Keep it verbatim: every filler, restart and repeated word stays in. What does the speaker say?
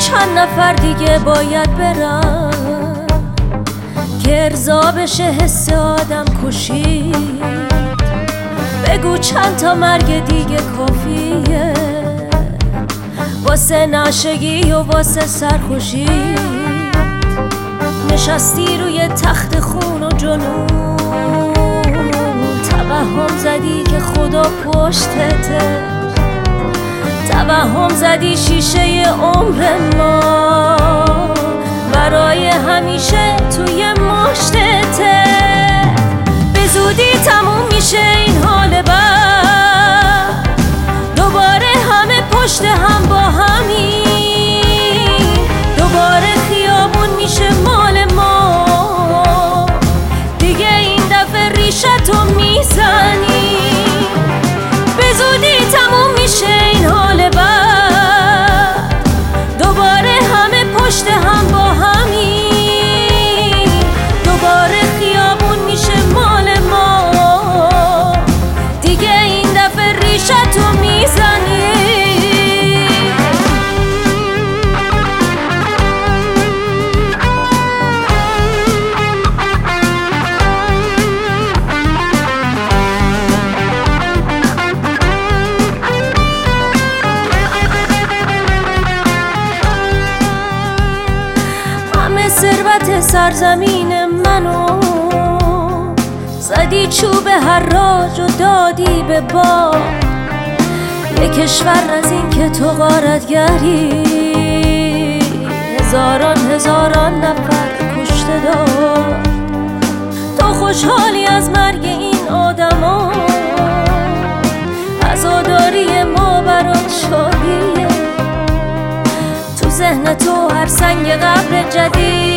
چند نفر دیگه باید برن که ارضا بشه حس آدم کشید. بگو چند تا مرگ دیگه کافیه واسه نشگی و واسه سرخوشی. نشستی روی تخت خون و جنون، توهم زدی که خدا پشتته، توهم زدی شیشه عمر ما برای همیشه توی مشتته. به زودی تموم میشه این حال بد، دوباره همه پشت هم با همین، دوباره خیابون میشه مال ما، دیگه این دفعه ریشتو میزنی. به زودی تموم میشه این حال بد، دوباره همه پشت هم با همین، دوباره خیابون میشه مال ما، دیگه این دفعه ریشتو میزنی. ثروت سرزمین منو زدی چوب حراج و دادی به با یه کشور از این که تو غارتگری هزاران هزاران نفر کشته داد. تو خوشحالی از مرگ این آدما، عزاداری ما برات شادیه. تو ذهن تو هر سنگ قبر جدید